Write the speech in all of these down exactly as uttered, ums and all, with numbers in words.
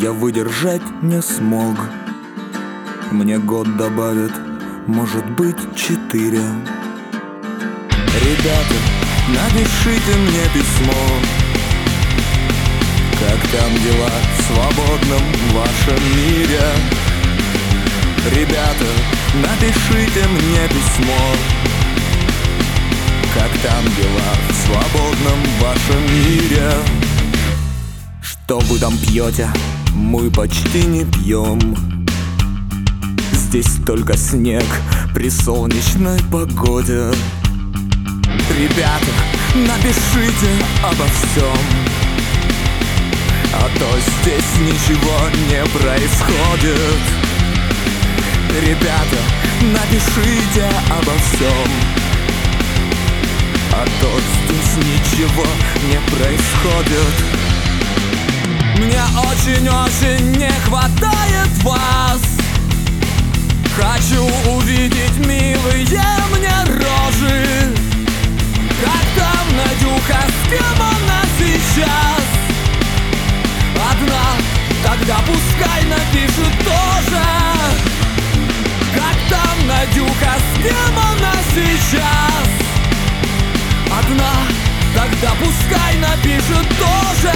я выдержать не смог. Мне год добавят, может быть, четыре. Ребята, напишите мне письмо, как там дела в свободном вашем мире. Ребята, напишите мне письмо, как там дела в свободном вашем мире. Что вы там пьете? Мы почти не пьем. Здесь только снег при солнечной погоде. Ребята, напишите обо всем, а то здесь ничего не происходит. Ребята, напишите обо всем, а то здесь ничего не происходит. Мне очень-очень не хватает вас. Хочу увидеть милые мне рожи. Как там Надюха, с кем она сейчас? Одна, тогда пускай напишет тоже. Как там Надюха, с кем она сейчас? Одна, тогда пускай напишет тоже.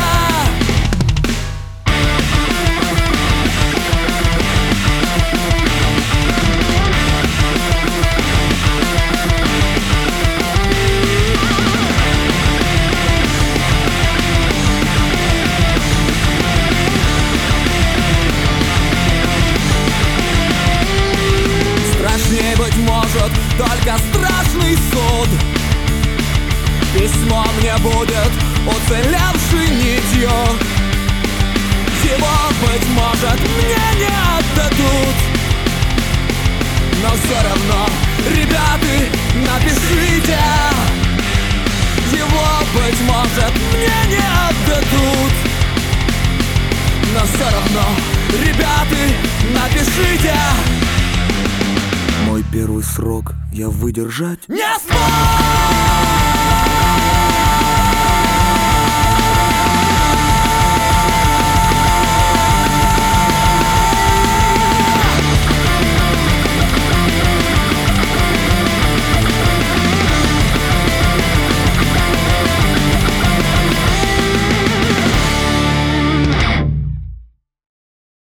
Страшней, быть может, только страшный суд. Письмо мне будет уцелевшей нитью. Его, быть может, мне не отдадут. Но все равно, ребята, напишите. Его, быть может, мне не отдадут. Но все равно, ребята, напишите. Мой первый срок я выдержать не смог.